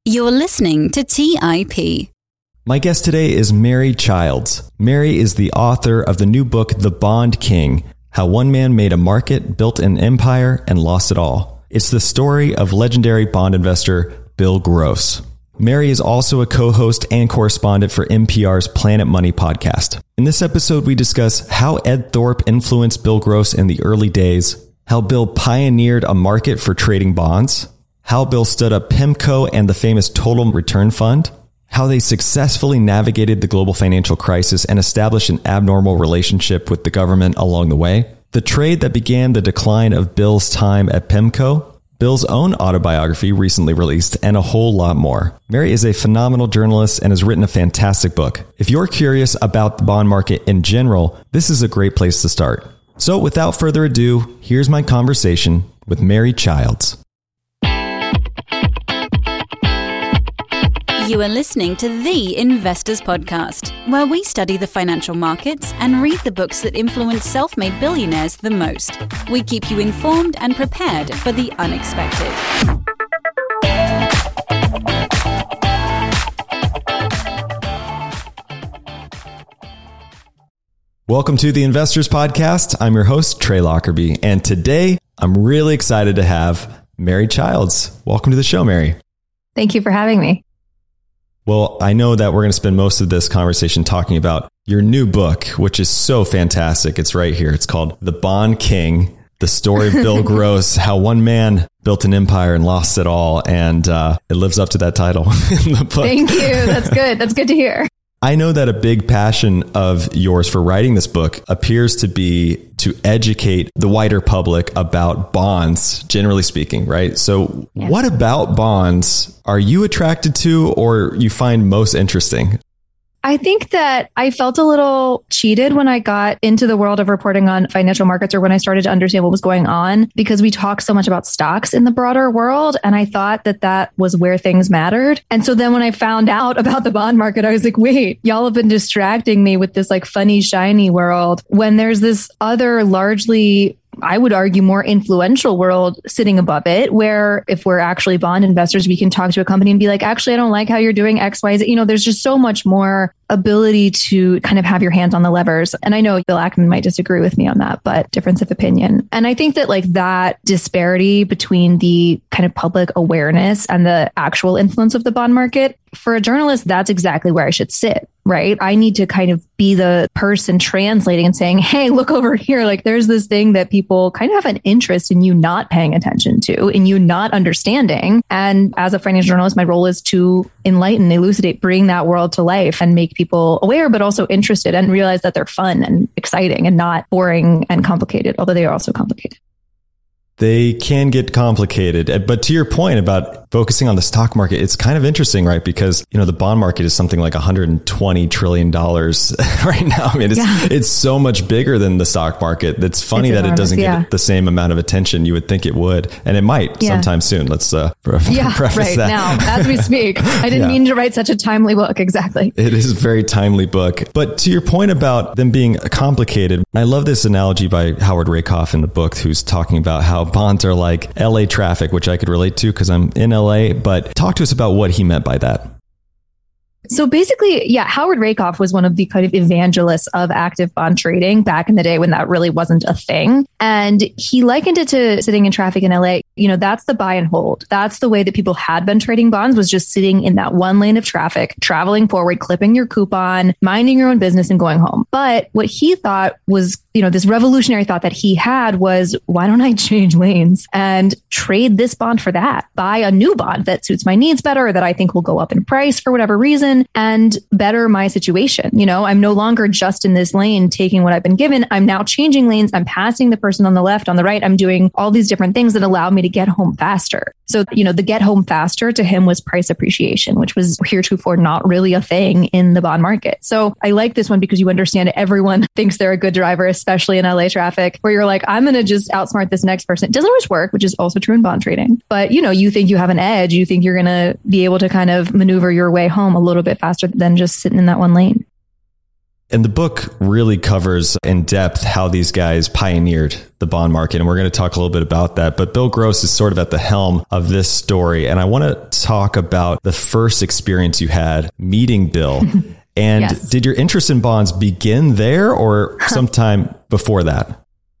You're listening to TIP. My guest today is Mary Childs. Mary is the author of the new book, The Bond King: How One Man Made a Market, Built an Empire, and Lost It All. It's the story of legendary bond investor Bill Gross. Mary is also a co-host and correspondent for NPR's Planet Money podcast. In this episode, we discuss how Ed Thorp influenced Bill Gross in the early days, how Bill pioneered a market for trading bonds, how Bill stood up PIMCO and the famous Total Return Fund, how they successfully navigated the global financial crisis and established an abnormal relationship with the government along the way, the trade that began the decline of Bill's time at PIMCO, Bill's own autobiography recently released, and a whole lot more. Mary is a phenomenal journalist and has written a fantastic book. If you're curious about the bond market in general, this is a great place to start. So without further ado, here's my conversation with Mary Childs. You are listening to The Investors Podcast, where we study the financial markets and read the books that influence self-made billionaires the most. We keep you informed and prepared for the unexpected. Welcome to The Investors Podcast. I'm your host, Trey Lockerbie, and today I'm really excited to have Mary Childs. Welcome to the show, Mary. Thank you for having me. Well, I know that we're going to spend most of this conversation talking about your new book, which is so fantastic. It's right here. It's called The Bond King: The Story of Bill Gross, How One Man Built an Empire and Lost It All. And it lives up to that title in the book. Thank you. That's good. That's good to hear. I know that a big passion of yours for writing this book appears to be to educate the wider public about bonds, generally speaking, right? So What about bonds are you attracted to or you find most interesting? I think that I felt a little cheated when I got into the world of reporting on financial markets, or when I started to understand what was going on, because we talk so much about stocks in the broader world. And I thought that that was where things mattered. And so then when I found out about the bond market, I was like, wait, y'all have been distracting me with this like funny, shiny world when there's this other largely, I would argue, more influential world sitting above it, where if we're actually bond investors, we can talk to a company and be like, actually, I don't like how you're doing X, Y, Z. You know, there's just so much more ability to kind of have your hands on the levers. And I know Bill Ackman might disagree with me on that, but difference of opinion. And I think that like that disparity between the kind of public awareness and the actual influence of the bond market, for a journalist, that's exactly where I should sit, right? I need to kind of be the person translating and saying, hey, look over here. Like there's this thing that people kind of have an interest in you not paying attention to, in you not understanding. And as a financial journalist, my role is to enlighten, elucidate, bring that world to life and make people aware, but also interested and realize that they're fun and exciting and not boring and complicated, although they are also complicated. They can get complicated. But to your point about focusing on the stock market, it's kind of interesting, right? Because, you know, the bond market is something like $120 trillion right now. I mean, it's so much bigger than the stock market. It's funny that it doesn't get the same amount of attention you would think it would. And it might sometime soon. Let's preface right that. Now, as we speak. I didn't mean to write such a timely book. Exactly. It is a very timely book. But to your point about them being complicated, I love this analogy by Howard Rakoff in the book, who's talking about how bonds are like LA traffic, which I could relate to because I'm in LA, but talk to us about what he meant by that. So basically, Howard Rakoff was one of the kind of evangelists of active bond trading back in the day when that really wasn't a thing. And he likened it to sitting in traffic in LA. You know, that's the buy and hold. That's the way that people had been trading bonds, was just sitting in that one lane of traffic, traveling forward, clipping your coupon, minding your own business and going home. But what he thought was, you know, this revolutionary thought that he had was, why don't I change lanes and trade this bond for that? Buy a new bond that suits my needs better, or that I think will go up in price for whatever reason and better my situation. You know, I'm no longer just in this lane taking what I've been given. I'm now changing lanes. I'm passing the person on the left, on the right. I'm doing all these different things that allow me to get home faster. So, you know, the get home faster to him was price appreciation, which was heretofore not really a thing in the bond market. So I like this one because you understand everyone thinks they're a good driver, especially in LA traffic, where you're like, I'm going to just outsmart this next person. It doesn't always work, which is also true in bond trading. But, you know, you think you have an edge. You think you're going to be able to kind of maneuver your way home a little bit faster than just sitting in that one lane. And the book really covers in depth how these guys pioneered the bond market. And we're going to talk a little bit about that. But Bill Gross is sort of at the helm of this story. And I want to talk about the first experience you had meeting Bill. And Yes. Did your interest in bonds begin there or sometime before that?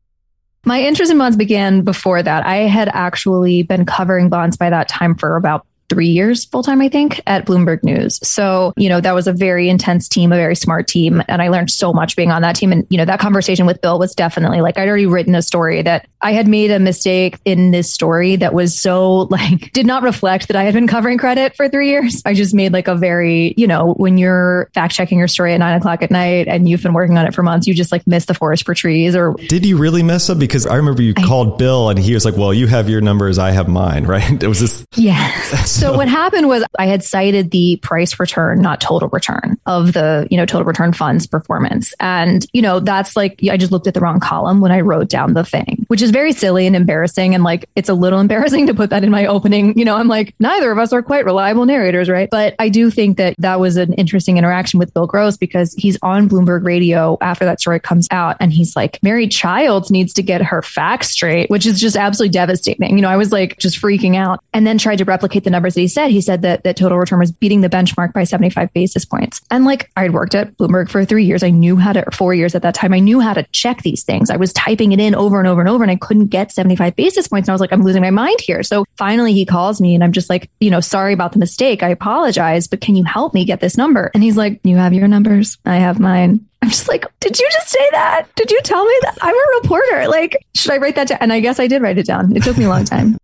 My interest in bonds began before that. I had actually been covering bonds by that time for about 3 years full time, I think, at Bloomberg News. So, that was a very intense team, a very smart team. And I learned so much being on that team. And, that conversation with Bill was definitely like, I'd already written a story that I had made a mistake in this story that was so did not reflect that I had been covering credit for 3 years. I just made a very, when you're fact checking your story at 9:00 at night and you've been working on it for months, you just miss the forest for trees. Or did you really mess up? Because I remember you called Bill and he was like, well, you have your numbers, I have mine, right? It was this. Yes. So what happened was I had cited the price return, not total return of the, total return fund's performance. And, that's I just looked at the wrong column when I wrote down the thing, which is very silly and embarrassing. And it's a little embarrassing to put that in my opening. I'm neither of us are quite reliable narrators, right? But I do think that that was an interesting interaction with Bill Gross because he's on Bloomberg Radio after that story comes out. And he's like, Mary Childs needs to get her facts straight, which is just absolutely devastating. I was just freaking out and then tried to replicate the numbers that he said. He said that total return was beating the benchmark by 75 basis points. And I had worked at Bloomberg for 3 years. I knew how to, 4 years at that time, I knew how to check these things. I was typing it in over and over and over and I couldn't get 75 basis points. And I was like, I'm losing my mind here. So finally he calls me and I'm just sorry about the mistake. I apologize, but can you help me get this number? And he's like, you have your numbers. I have mine. I'm just like, did you just say that? Did you tell me that? I'm a reporter. Should I write that down? And I guess I did write it down. It took me a long time.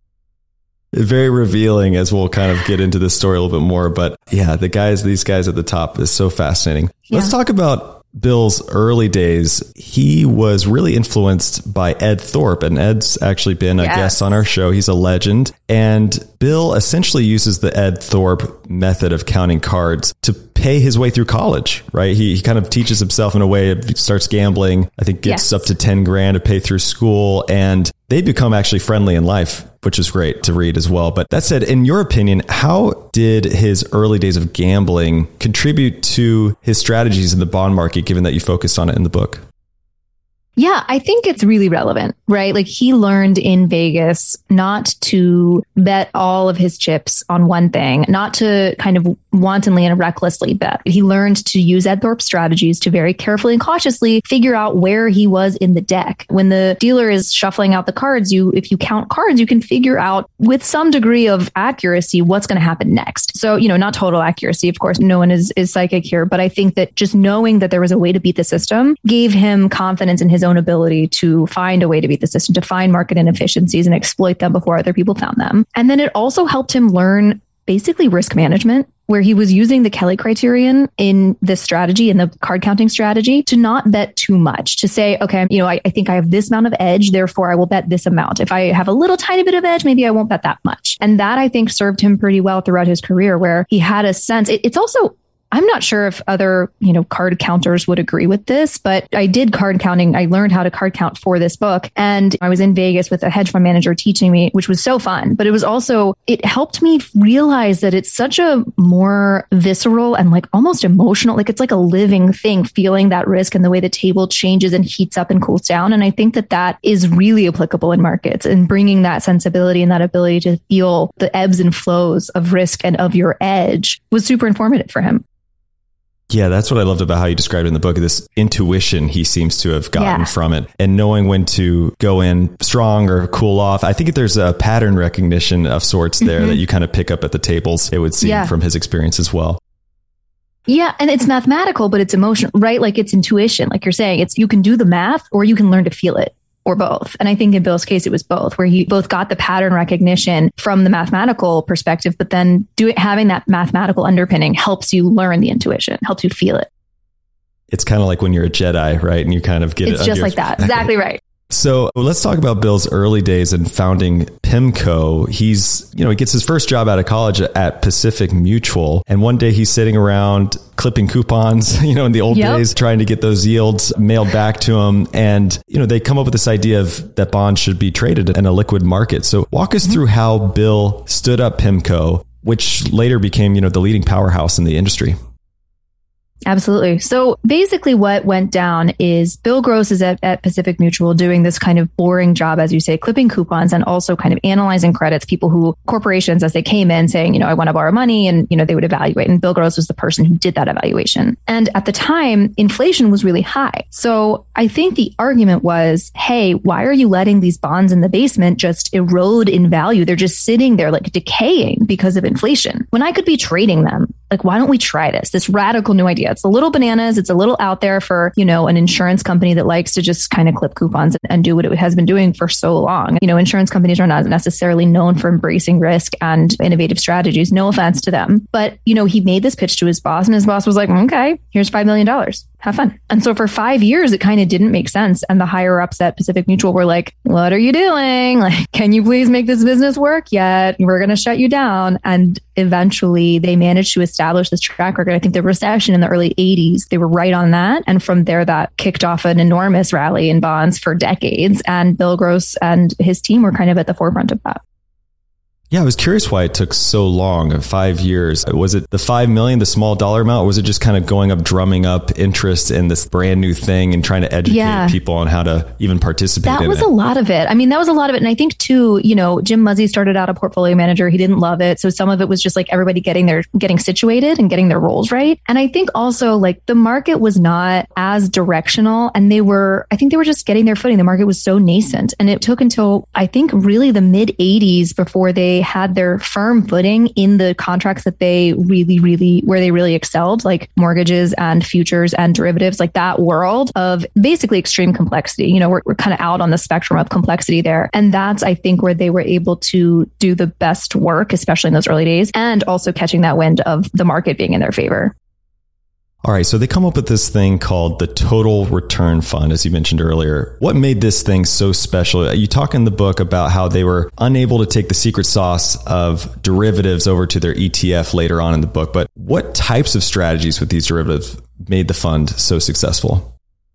Very revealing as we'll kind of get into this story a little bit more. But yeah, these guys at the top is so fascinating. Yeah. Let's talk about Bill's early days. He was really influenced by Ed Thorpe, and Ed's actually been a guest on our show. He's a legend. And Bill essentially uses the Ed Thorpe method of counting cards to pay his way through college, right? He kind of teaches himself in a way, starts gambling, I think gets up to 10 grand to pay through school, and they become actually friendly in life, which is great to read as well. But that said, in your opinion, how did his early days of gambling contribute to his strategies in the bond market, given that you focused on it in the book? Yeah, I think it's really relevant, right? He learned in Vegas not to bet all of his chips on one thing, not to kind of wantonly and recklessly bet. He learned to use Ed Thorpe strategies to very carefully and cautiously figure out where he was in the deck. When the dealer is shuffling out the cards, if you count cards, you can figure out with some degree of accuracy what's going to happen next. So, not total accuracy. Of course, no one is psychic here, but I think that just knowing that there was a way to beat the system gave him confidence in his own ability to find a way to beat the system, to find market inefficiencies and exploit them before other people found them. And then it also helped him learn basically risk management, where he was using the Kelly criterion in this strategy, in the card counting strategy, to not bet too much, to say, okay, I think I have this amount of edge, therefore I will bet this amount. If I have a little tiny bit of edge, maybe I won't bet that much. And that I think served him pretty well throughout his career, where he had a sense. It's also, I'm not sure if other, card counters would agree with this, but I did card counting. I learned how to card count for this book. And I was in Vegas with a hedge fund manager teaching me, which was so fun. But it helped me realize that it's such a more visceral and almost emotional, it's like a living thing, feeling that risk and the way the table changes and heats up and cools down. And I think that is really applicable in markets, and bringing that sensibility and that ability to feel the ebbs and flows of risk and of your edge was super informative for him. Yeah, that's what I loved about how you described it in the book, this intuition he seems to have gotten from it, and knowing when to go in strong or cool off. I think there's a pattern recognition of sorts there that you kind of pick up at the tables, it would seem, from his experience as well. Yeah. And it's mathematical, but it's emotional, right? It's intuition. Like you're saying, you can do the math or you can learn to feel it. Or both. And I think in Bill's case, it was both, where he both got the pattern recognition from the mathematical perspective, but then having that mathematical underpinning helps you learn the intuition, helps you feel it. It's kind of like when you're a Jedi, right? And you kind of get it. It's just like that. Exactly right. So let's talk about Bill's early days in founding PIMCO. He gets his first job out of college at Pacific Mutual. And one day he's sitting around clipping coupons, in the old days, trying to get those yields mailed back to him. And, they come up with this idea of that bonds should be traded in a liquid market. So walk us through how Bill stood up PIMCO, which later became, the leading powerhouse in the industry. Absolutely. So basically what went down is Bill Gross is at Pacific Mutual doing this kind of boring job, as you say, clipping coupons and also kind of analyzing credits, corporations as they came in saying, I want to borrow money, and, they would evaluate. And Bill Gross was the person who did that evaluation. And at the time, inflation was really high. So I think the argument was, hey, why are you letting these bonds in the basement just erode in value? They're just sitting there like decaying because of inflation. When I could be trading them, like, why don't we try this radical new idea? It's a little bananas. It's a little out there for, an insurance company that likes to just kind of clip coupons and do what it has been doing for so long. Insurance companies are not necessarily known for embracing risk and innovative strategies. No offense to them. But, he made this pitch to his boss, and his boss was like, okay, here's $5 million. Have fun. And so for 5 years, it kind of didn't make sense. And the higher ups at Pacific Mutual were like, what are you doing? Like, can you please make this business work yet? We're going to shut you down. And eventually they managed to establish this track record. I think the recession in the early 80s, they were right on that. And from there, that kicked off an enormous rally in bonds for decades. And Bill Gross and his team were kind of at the forefront of that. Yeah, I was curious why it took so long, 5 years. Was it the $5 million, the small dollar amount, or was it just kind of going up, drumming up interest in this brand new thing and trying to educate people on how to even participate in it? That was a lot of it. I mean, that was a lot of it. And I think too, Jim Muzzy started out a portfolio manager. He didn't love it. So some of it was just like everybody getting situated and getting their roles right. And I think also like the market was not as directional, and I think they were just getting their footing. The market was so nascent, and it took until I think really the mid 80s before they had their firm footing in the contracts that they really excelled, like mortgages and futures and derivatives, like that world of basically extreme complexity. We're kind of out on the spectrum of complexity there. And that's, I think, where they were able to do the best work, especially in those early days, and also catching that wind of the market being in their favor. All right, so they come up with this thing called the Total Return Fund, as you mentioned earlier. What made this thing so special? You talk in the book about how they were unable to take the secret sauce of derivatives over to their ETF later on in the book, but what types of strategies with these derivatives made the fund so successful?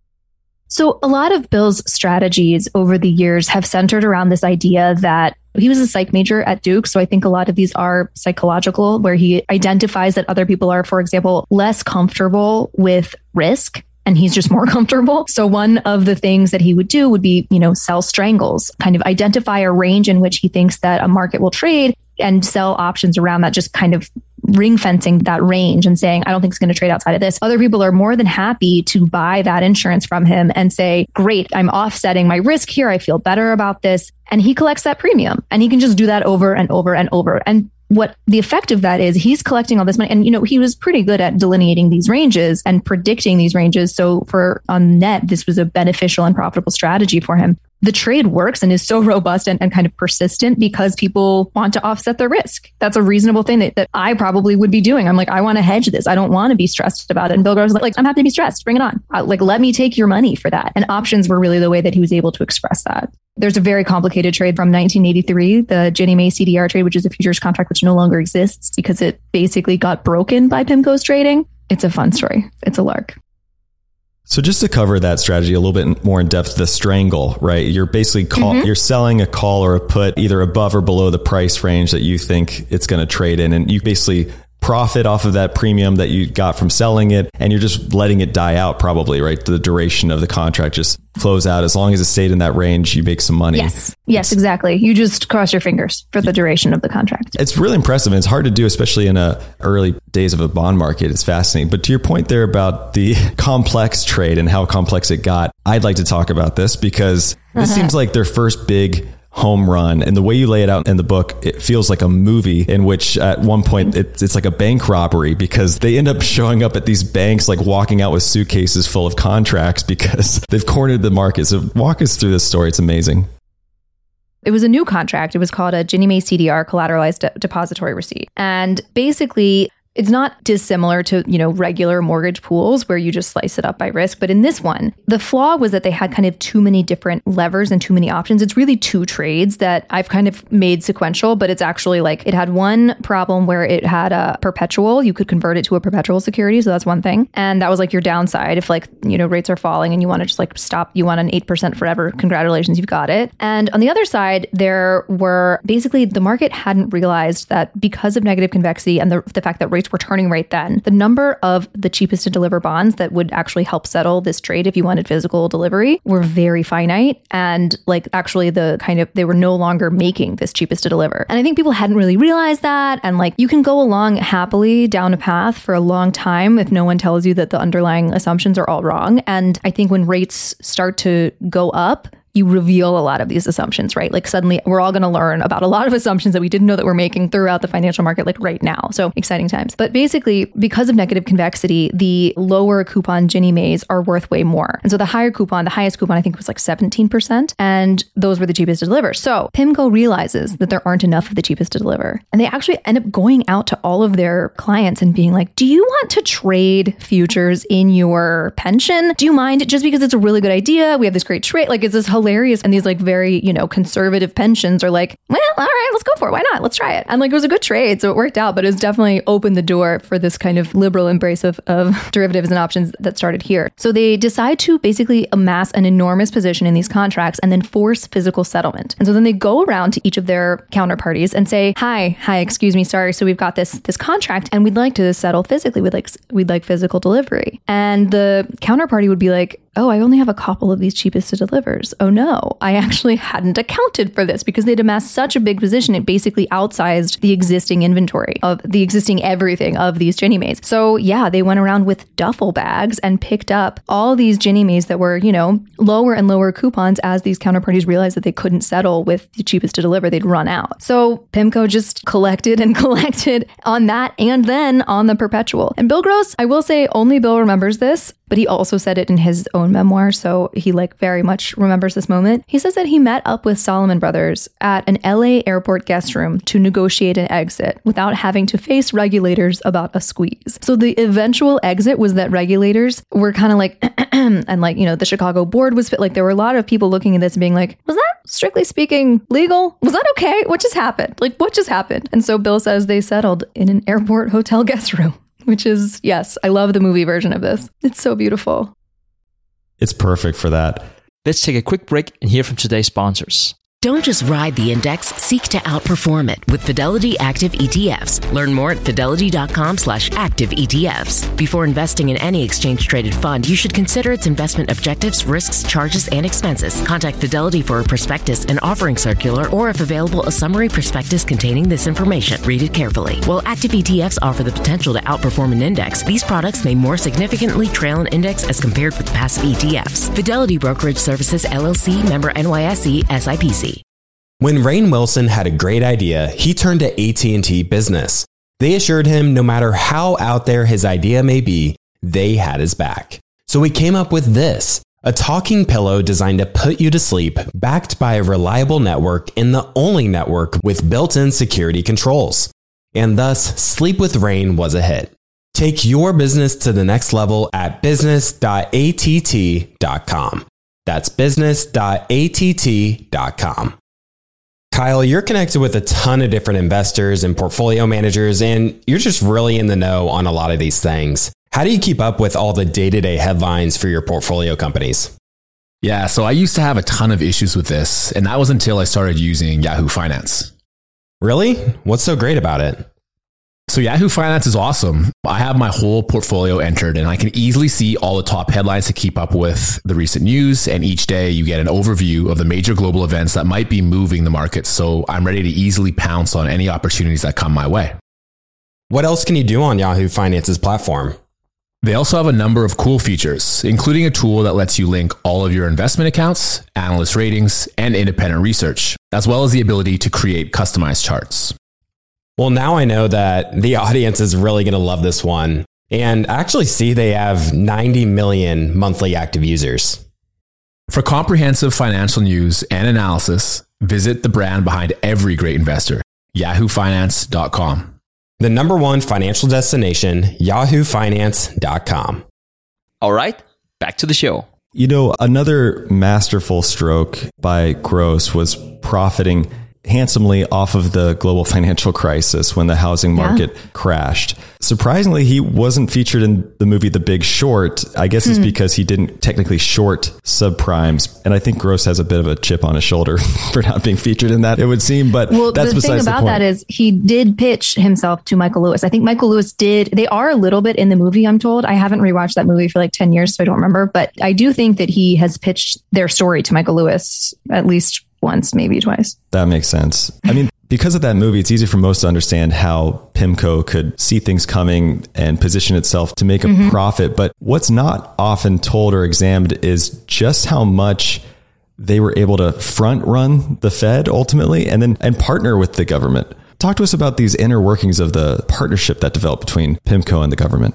So a lot of Bill's strategies over the years have centered around this idea that he was a psych major at Duke. So I think a lot of these are psychological, where he identifies that other people are, for example, less comfortable with risk, and he's just more comfortable. So one of the things that he would do would be, sell strangles, kind of identify a range in which he thinks that a market will trade and sell options around that, just kind of ring fencing that range and saying, I don't think it's going to trade outside of this. Other people are more than happy to buy that insurance from him and say, great, I'm offsetting my risk here. I feel better about this. And he collects that premium, and he can just do that over and over and over. And what the effect of that is, he's collecting all this money. And, he was pretty good at delineating these ranges and predicting these ranges. So on net, this was a beneficial and profitable strategy for him. The trade works and is so robust and kind of persistent because people want to offset their risk. That's a reasonable thing that I probably would be doing. I'm like, I want to hedge this. I don't want to be stressed about it. And Bill Gross was like, I'm happy to be stressed. Bring it on. Let me take your money for that. And options were really the way that he was able to express that. There's a very complicated trade from 1983, the Ginnie Mae CDR trade, which is a futures contract which no longer exists because it basically got broken by PIMCO's trading. It's a fun story. It's a lark. So just to cover that strategy a little bit more in depth, the strangle, right? You're basically you're selling a call or a put either above or below the price range that you think it's going to trade in. And you basically profit off of that premium that you got from selling it, and you're just letting it die out probably, right? The duration of the contract just flows out. As long as it stayed in that range, you make some money. Yes, exactly. You just cross your fingers for the duration of the contract. It's really impressive. And it's hard to do, especially in early days of a bond market. It's fascinating. But to your point there about the complex trade and how complex it got, I'd like to talk about this because this seems like their first big home run. And the way you lay it out in the book, it feels like a movie in which at one point it's like a bank robbery, because they end up showing up at these banks, like walking out with suitcases full of contracts because they've cornered the market. So walk us through this story. It's amazing. It was a new contract. It was called a Ginnie Mae CDR, collateralized depository receipt. And basically, it's not dissimilar to, regular mortgage pools where you just slice it up by risk. But in this one, the flaw was that they had kind of too many different levers and too many options. It's really two trades that I've kind of made sequential, but it's actually like it had one problem where it had a perpetual. You could convert it to a perpetual security. So that's one thing. And that was like your downside. If rates are falling and you want to just stop, you want an 8% forever. Congratulations, you've got it. And on the other side, there were basically the market hadn't realized that because of negative convexity and the fact that rates rates were turning right then, the number of the cheapest to deliver bonds that would actually help settle this trade if you wanted physical delivery were very finite. And like actually they were no longer making this cheapest to deliver. And I think people hadn't really realized that. And like you can go along happily down a path for a long time if no one tells you that the underlying assumptions are all wrong. And I think when rates start to go up, you reveal a lot of these assumptions, right? Like suddenly we're all going to learn about a lot of assumptions that we didn't know that we're making throughout the financial market, like right now. So exciting times. But basically, because of negative convexity, the lower coupon Ginnie Maes are worth way more. And so the highest coupon, I think was like 17%. And those were the cheapest to deliver. So PIMCO realizes that there aren't enough of the cheapest to deliver. And they actually end up going out to all of their clients and being like, do you want to trade futures in your pension? Do you mind? Just because it's a really good idea. We have this great trade. Like it's this hilarious. And these like very, conservative pensions are like, well, all right, let's go for it. Why not? Let's try it. And like, it was a good trade. So it worked out, but it's definitely opened the door for this kind of liberal embrace of derivatives and options that started here. So they decide to basically amass an enormous position in these contracts and then force physical settlement. And so then they go around to each of their counterparties and say, hi, excuse me, sorry. So we've got this contract and we'd like to settle physically. We'd like physical delivery. And the counterparty would be like, oh, I only have a couple of these cheapest to delivers. Oh no, I actually hadn't accounted for this because they'd amassed such a big position. It basically outsized the existing inventory of the existing everything of these Ginnie Maes. So yeah, they went around with duffel bags and picked up all these Ginnie Maes that were, lower and lower coupons as these counterparties realized that they couldn't settle with the cheapest to deliver. They'd run out. So PIMCO just collected on that and then on the perpetual. And Bill Gross, I will say only Bill remembers this, but he also said it in his own memoir, so he very much remembers this moment. He says that he met up with Salomon Brothers at an LA airport guest room to negotiate an exit without having to face regulators about a squeeze. So the eventual exit was that regulators were kind of like, and the Chicago board was like, there were a lot of people looking at this and being like, was that strictly speaking legal? Was that okay? What just happened? Like, what just happened? And so Bill says they settled in an airport hotel guest room. Which is, yes, I love the movie version of this. It's so beautiful. It's perfect for that. Let's take a quick break and hear from today's sponsors. Don't just ride the index, seek to outperform it with Fidelity Active ETFs. Learn more at fidelity.com/active ETFs. Before investing in any exchange-traded fund, you should consider its investment objectives, risks, charges, and expenses. Contact Fidelity for a prospectus, an offering circular, or if available, a summary prospectus containing this information. Read it carefully. While active ETFs offer the potential to outperform an index, these products may more significantly trail an index as compared with passive ETFs. Fidelity Brokerage Services, LLC, member NYSE, SIPC. When Rainn Wilson had a great idea, he turned to AT&T Business. They assured him no matter how out there his idea may be, they had his back. So he came up with this, a talking pillow designed to put you to sleep, backed by a reliable network and the only network with built-in security controls. And thus, Sleep with Rainn was a hit. Take your business to the next level at business.att.com. That's business.att.com. Kyle, you're connected with a ton of different investors and portfolio managers, and you're just really in the know on a lot of these things. How do you keep up with all the day-to-day headlines for your portfolio companies? Yeah, so I used to have a ton of issues with this, and that was until I started using Yahoo Finance. Really? What's so great about it? So Yahoo Finance is awesome. I have my whole portfolio entered and I can easily see all the top headlines to keep up with the recent news. And each day you get an overview of the major global events that might be moving the market. So I'm ready to easily pounce on any opportunities that come my way. What else can you do on Yahoo Finance's platform? They also have a number of cool features, including a tool that lets you link all of your investment accounts, analyst ratings, and independent research, as well as the ability to create customized charts. Well, now I know that the audience is really going to love this one. And I actually see they have 90 million monthly active users. For comprehensive financial news and analysis, visit the brand behind every great investor, yahoofinance.com. The number one financial destination, yahoofinance.com. All right, back to the show. Another masterful stroke by Gross was profiting handsomely off of the global financial crisis when the housing market crashed. Surprisingly, he wasn't featured in the movie The Big Short. I guess it's because he didn't technically short subprimes. And I think Gross has a bit of a chip on his shoulder for not being featured in that, it would seem. But that's besides the point. The thing about that is he did pitch himself to Michael Lewis. I think Michael Lewis did. They are a little bit in the movie, I'm told. I haven't rewatched that movie for like 10 years, so I don't remember. But I do think that he has pitched their story to Michael Lewis at least once, maybe twice. That makes sense. I mean, because of that movie, it's easy for most to understand how PIMCO could see things coming and position itself to make a profit. But what's not often told or examined is just how much they were able to front run the Fed ultimately and partner with the government. Talk to us about these inner workings of the partnership that developed between PIMCO and the government.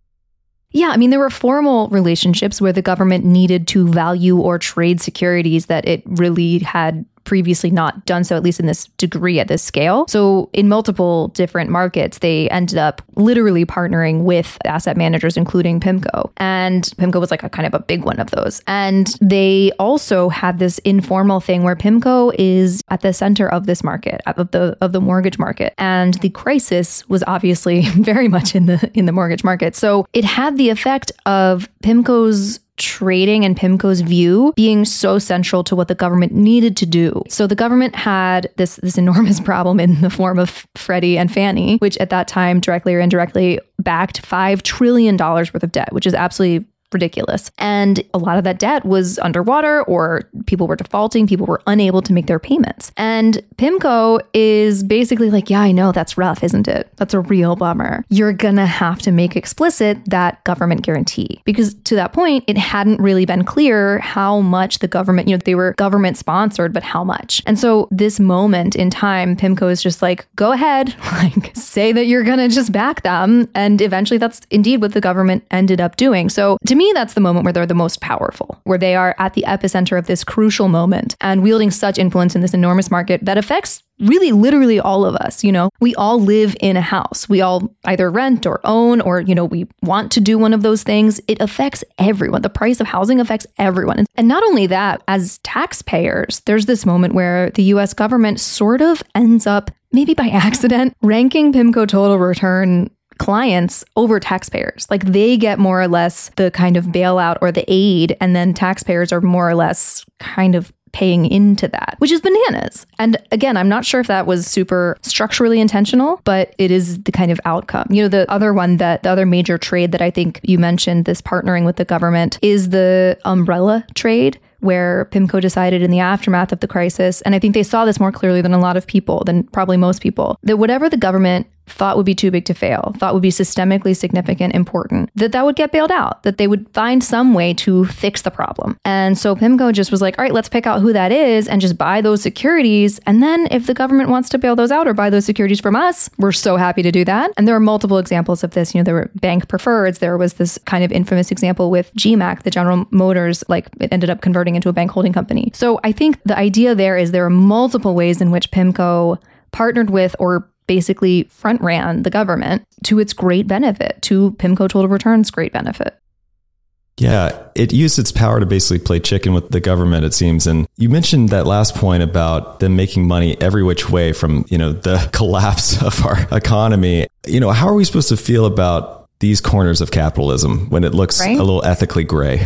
Yeah, I mean, there were formal relationships where the government needed to value or trade securities that it really had previously not done so, at least in this degree at this scale. So in multiple different markets, they ended up literally partnering with asset managers, including PIMCO. And PIMCO was like a kind of a big one of those. And they also had this informal thing where PIMCO is at the center of this market, of the mortgage market. And the crisis was obviously very much in the mortgage market. So it had the effect of PIMCO's trading and PIMCO's view being so central to what the government needed to do. So the government had this enormous problem in the form of Freddie and Fannie, which at that time, directly or indirectly, backed $5 trillion worth of debt, which is absolutely ridiculous. And a lot of that debt was underwater, or people were defaulting, people were unable to make their payments. And PIMCO is basically like, yeah, I know that's rough, isn't it? That's a real bummer. You're gonna have to make explicit that government guarantee. Because to that point, it hadn't really been clear how much the government, they were government sponsored, but how much. And so this moment in time, PIMCO is just like, go ahead, like say that you're gonna just back them. And eventually that's indeed what the government ended up doing. So to me, that's the moment where they're the most powerful, where they are at the epicenter of this crucial moment and wielding such influence in this enormous market that affects really literally all of us. We all live in a house. We all either rent or own, or, we want to do one of those things. It affects everyone. The price of housing affects everyone. And not only that, as taxpayers, there's this moment where the US government sort of ends up, maybe by accident, ranking PIMCO total return clients over taxpayers. Like they get more or less the kind of bailout or the aid, and then taxpayers are more or less kind of paying into that, which is bananas. And again, I'm not sure if that was super structurally intentional, but it is the kind of outcome. The other major trade that I think you mentioned, this partnering with the government, is the umbrella trade, where PIMCO decided in the aftermath of the crisis, and I think they saw this more clearly than a lot of people, than probably most people, that whatever the government thought would be too big to fail, thought would be systemically significant, important, that would get bailed out, that they would find some way to fix the problem. And so PIMCO just was like, all right, let's pick out who that is and just buy those securities. And then if the government wants to bail those out or buy those securities from us, we're so happy to do that. And there are multiple examples of this. There were bank preferreds. There was this kind of infamous example with GMAC, the General Motors, like it ended up converting into a bank holding company. So I think the idea there is there are multiple ways in which PIMCO partnered with or basically front ran the government to its great benefit, to PIMCO total return's great benefit. Yeah, it used its power to basically play chicken with the government, it seems. And you mentioned that last point about them making money every which way from, the collapse of our economy. How are we supposed to feel about these corners of capitalism when it looks a little ethically gray?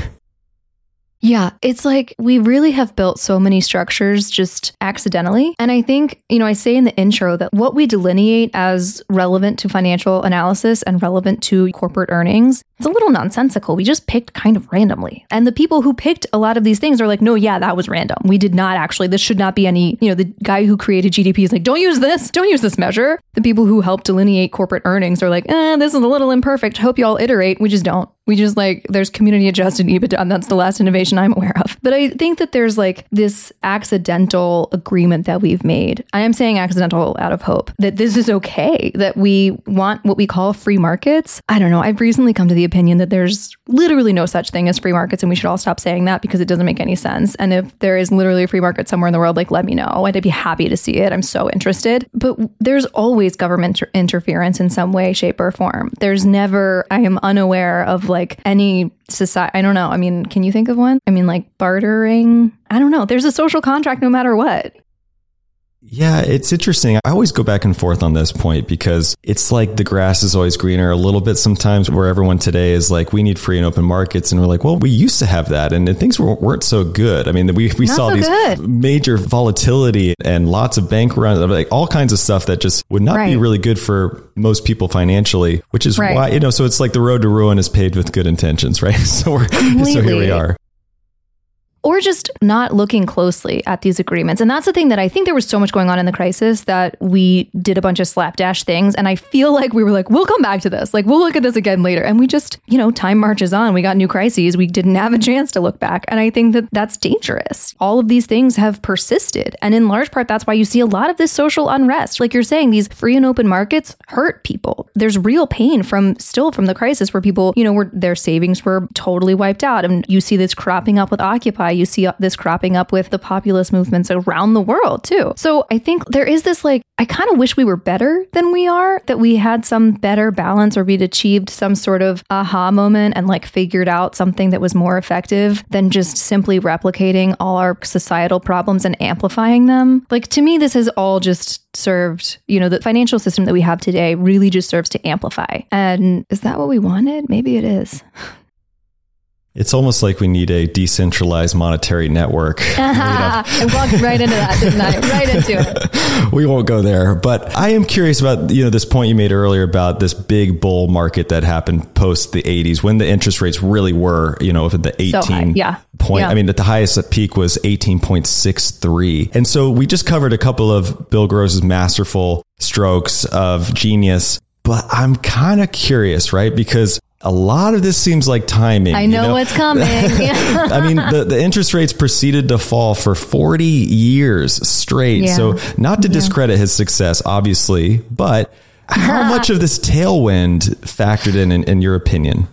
Yeah, it's like we really have built so many structures just accidentally. And I think, I say in the intro that what we delineate as relevant to financial analysis and relevant to corporate earnings, it's a little nonsensical. We just picked kind of randomly. And the people who picked a lot of these things are like, no, yeah, that was random. We did not actually, this should not be any, the guy who created GDP is like, don't use this measure. The people who helped delineate corporate earnings are like, this is a little imperfect. Hope you all iterate. We just don't. We just there's community adjusted EBITDA, and that's the last innovation I'm aware of. But I think that there's this accidental agreement that we've made. I am saying accidental out of hope that this is okay, that we want what we call free markets. I don't know. I've recently come to the opinion that there's literally no such thing as free markets, and we should all stop saying that because it doesn't make any sense. And if there is literally a free market somewhere in the world, let me know. I'd be happy to see it. I'm so interested. But there's always government interference in some way, shape, or form. There's never, I am unaware of any society. I don't know. I mean, can you think of one? I mean, bartering. I don't know. There's a social contract no matter what. Yeah, it's interesting. I always go back and forth on this point because it's like the grass is always greener a little bit sometimes, where everyone today is like, we need free and open markets. And we're like, well, we used to have that and things weren't so good. I mean, we saw these major volatility and lots of bank runs, like all kinds of stuff that just would not be really good for most people financially, which is why, so it's like the road to ruin is paved with good intentions, right? So here we are. Or just not looking closely at these agreements. And that's the thing that I think there was so much going on in the crisis that we did a bunch of slapdash things. And I feel like we were like, we'll come back to this. Like, we'll look at this again later. And we just, time marches on. We got new crises. We didn't have a chance to look back. And I think that that's dangerous. All of these things have persisted. And in large part, that's why you see a lot of this social unrest. Like you're saying, these free and open markets hurt people. There's real pain from the crisis where people, their savings were totally wiped out. And you see this cropping up with Occupy. You see this cropping up with the populist movements around the world too. So I think there is this I kind of wish we were better than we are, that we had some better balance or we'd achieved some sort of aha moment and figured out something that was more effective than just simply replicating all our societal problems and amplifying them. To me, this has all just served, the financial system that we have today really just serves to amplify. And is that what we wanted? Maybe it is. It's almost like we need a decentralized monetary network. I walked right into that, didn't I? Right into it. We won't go there. But I am curious about, this point you made earlier about this big bull market that happened post the 80s when the interest rates really were, at the 18 point. Yeah. I mean, at the highest peak was 18.63. And so we just covered a couple of Bill Gross's masterful strokes of genius. But I'm kind of curious, right? Because a lot of this seems like timing. I know what's coming. I mean, the interest rates proceeded to fall for 40 years straight. Yeah. So not to discredit his success, obviously, but how much of this tailwind factored in your opinion?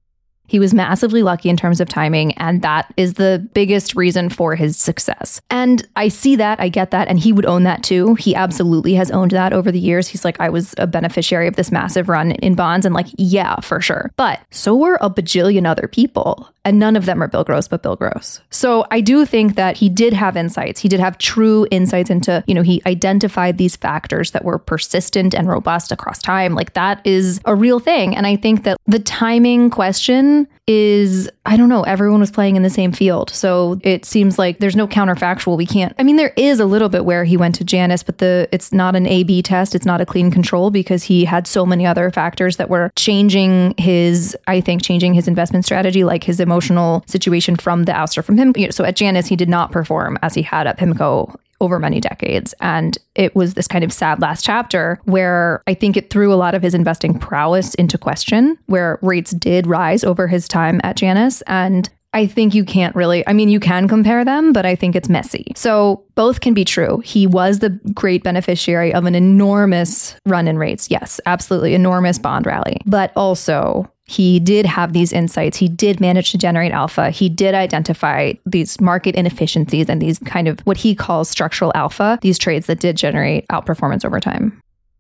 He was massively lucky in terms of timing, and that is the biggest reason for his success. And I see that, I get that, and he would own that too. He absolutely has owned that over the years. He's like, I was a beneficiary of this massive run in bonds, and yeah, for sure. But so were a bajillion other people, and none of them are Bill Gross but Bill Gross. So I do think that he did have insights. He did have true insights into, he identified these factors that were persistent and robust across time. That is a real thing. And I think that the timing question is, I don't know, everyone was playing in the same field. So it seems like there's no counterfactual. There is a little bit where he went to Janus, but it's not an A/B test. It's not a clean control because he had so many other factors that were changing his investment strategy, like his emotional situation from the ouster from PIMCO. So at Janus, he did not perform as he had at PIMCO over many decades. And it was this kind of sad last chapter where I think it threw a lot of his investing prowess into question, where rates did rise over his time at Janus. And I think you can't really, you can compare them, but I think it's messy. So both can be true. He was the great beneficiary of an enormous run in rates. Yes, absolutely. Enormous bond rally. But also, he did have these insights. He did manage to generate alpha. He did identify these market inefficiencies and these kind of what he calls structural alpha, these trades that did generate outperformance over time.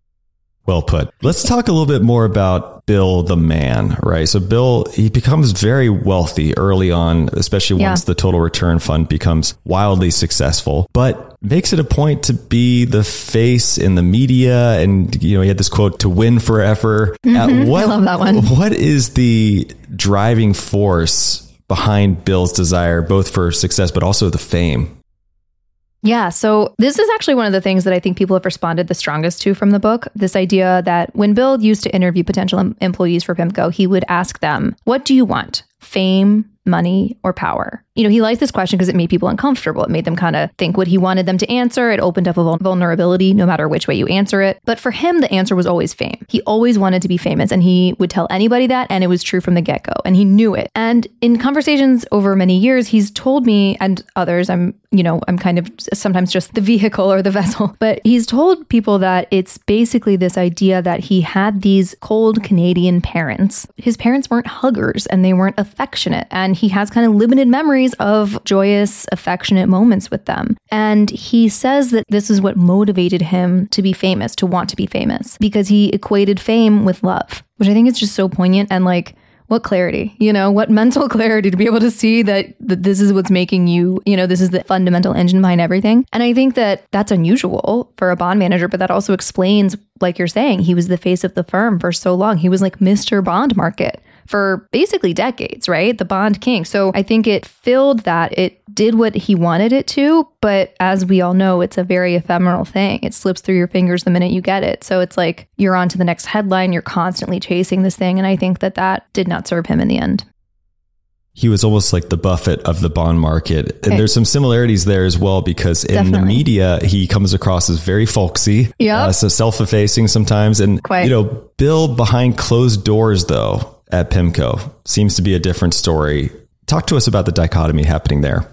Well put. Let's talk a little bit more about Bill the man, right? So Bill, he becomes very wealthy early on, especially once the total return fund becomes wildly successful, but makes it a point to be the face in the media. And, he had this quote, to win forever. I love that one. What is the driving force behind Bill's desire, both for success, but also the fame? Yeah, so this is actually one of the things that I think people have responded the strongest to from the book. This idea that when Bill used to interview potential employees for PIMCO, he would ask them, what do you want? Fame, money, or power? He liked this question because it made people uncomfortable. It made them kind of think what he wanted them to answer. It opened up a vulnerability no matter which way you answer it. But for him, the answer was always fame. He always wanted to be famous, and he would tell anybody that, and it was true from the get-go, and he knew it. And in conversations over many years, he's told me and others, I'm kind of sometimes just the vehicle or the vessel, but he's told people that it's basically this idea that he had these cold Canadian parents. His parents weren't huggers and they weren't affectionate, and he has kind of limited memories of joyous, affectionate moments with them. And he says that this is what motivated him to be famous, to want to be famous, because he equated fame with love, which I think is just so poignant. And What clarity, what mental clarity to be able to see that this is what's making you, this is the fundamental engine behind everything. And I think that that's unusual for a bond manager, but that also explains, like you're saying, he was the face of the firm for so long. He was like Mr. Bond Market for basically decades, right? The bond king. So I think it filled that. It did what he wanted it to, but as we all know, it's a very ephemeral thing. It slips through your fingers the minute you get it. So it's like you're on to the next headline. You're constantly chasing this thing. And I think that did not serve him in the end. He was almost like the Buffett of the bond market. And there's some similarities there as well, because in the media, he comes across as very folksy, so self-effacing sometimes. And, Bill behind closed doors, though, at PIMCO seems to be a different story. Talk to us about the dichotomy happening there.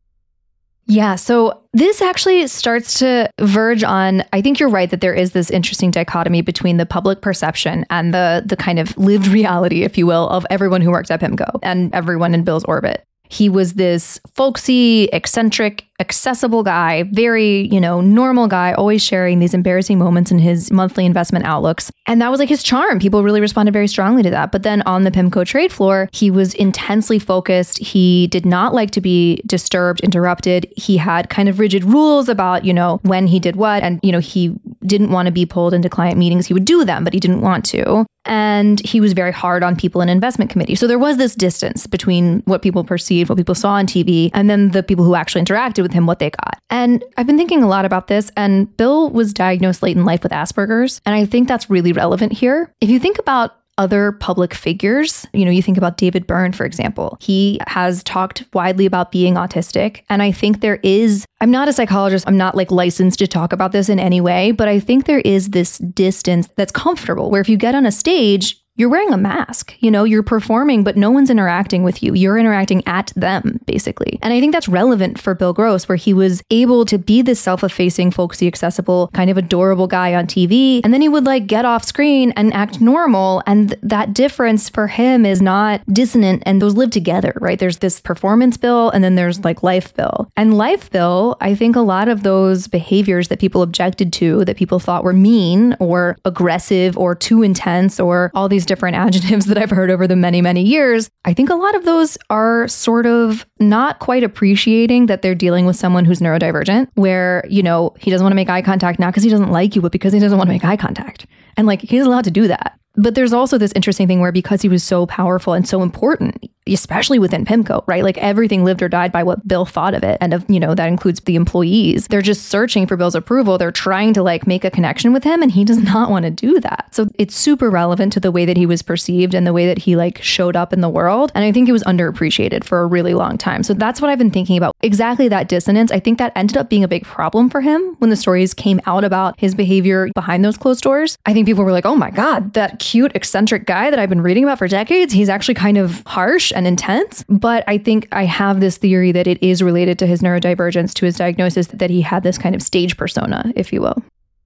Yeah, so this actually starts to verge on, I think you're right that there is this interesting dichotomy between the public perception and the kind of lived reality, if you will, of everyone who works at PIMCO and everyone in Bill's orbit. He was this folksy, eccentric, accessible guy, very, normal guy, always sharing these embarrassing moments in his monthly investment outlooks. And that was like his charm. People really responded very strongly to that. But then on the PIMCO trade floor, he was intensely focused. He did not like to be disturbed, interrupted. He had kind of rigid rules about, when he did what. And, he didn't want to be pulled into client meetings. He would do them, but he didn't want to. And he was very hard on people in investment committee. So there was this distance between what people perceived, what people saw on TV, and then the people who actually interacted with him, what they got. And I've been thinking a lot about this, and Bill was diagnosed late in life with Asperger's. And I think that's really relevant here. If you think about other public figures, you think about David Byrne, for example. He has talked widely about being autistic. And I think I'm not a psychologist. I'm not licensed to talk about this in any way, but I think there is this distance that's comfortable where if you get on a stage, you're wearing a mask, you're performing, but no one's interacting with you. You're interacting at them, basically. And I think that's relevant for Bill Gross, where he was able to be this self-effacing, folksy, accessible, kind of adorable guy on TV. And then he would get off screen and act normal. And that difference for him is not dissonant. And those live together, right? There's this performance Bill, and then there's life Bill. And life Bill, I think a lot of those behaviors that people objected to, that people thought were mean or aggressive or too intense or all these different adjectives that I've heard over the many, many years, I think a lot of those are sort of not quite appreciating that they're dealing with someone who's neurodivergent, where, he doesn't want to make eye contact, not because he doesn't like you, but because he doesn't want to make eye contact. And he's allowed to do that. But there's also this interesting thing where because he was so powerful and so important, especially within PIMCO, right? Everything lived or died by what Bill thought of it. And that includes the employees. They're just searching for Bill's approval. They're trying to make a connection with him, and he does not want to do that. So it's super relevant to the way that he was perceived and the way that he showed up in the world. And I think it was underappreciated for a really long time. So that's what I've been thinking about. Exactly that dissonance. I think that ended up being a big problem for him when the stories came out about his behavior behind those closed doors. I think people were like, oh my God, that cute, eccentric guy that I've been reading about for decades, he's actually kind of harsh and intense. But I think I have this theory that it is related to his neurodivergence, to his diagnosis, that he had this kind of stage persona, if you will.